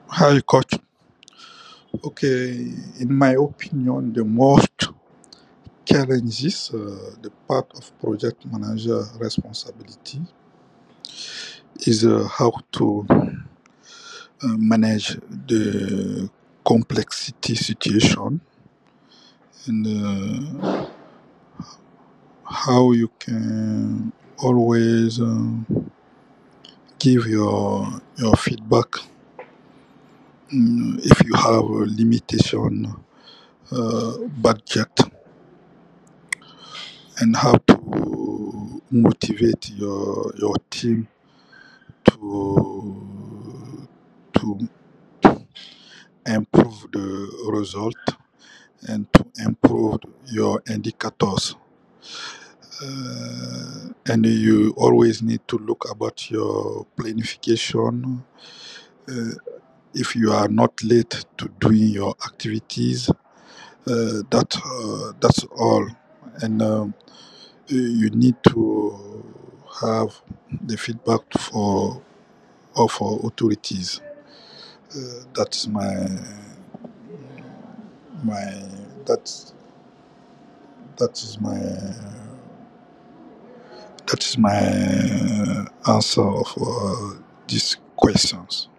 Hi, coach. Okay, in my opinion, the most challenges, the part of project manager responsibility is how to manage the complexity situation and how you can always give your feedback if you have a limitation budget, and how to motivate your team to improve the result and to improve your indicators. And you always need to look about your planification. Uh, if you are not late to doing your activities, that's all. And you need to have the feedback for of authorities. That's my that's that is my that is my answer of these questions.